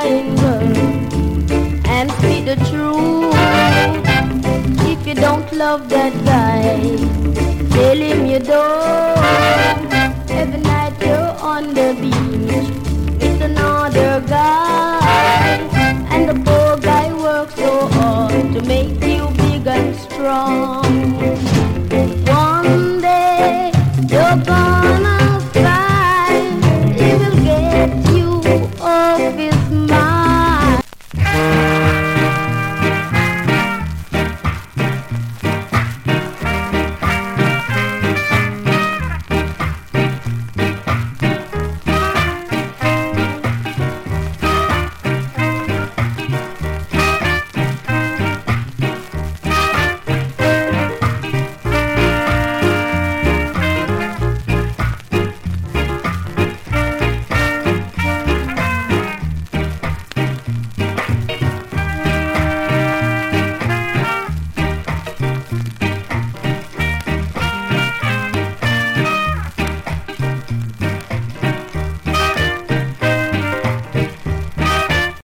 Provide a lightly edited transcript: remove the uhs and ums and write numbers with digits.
kind word and speak the truth. If you don't love that guy, tell him you don't. Every night you're on the beach with another guy.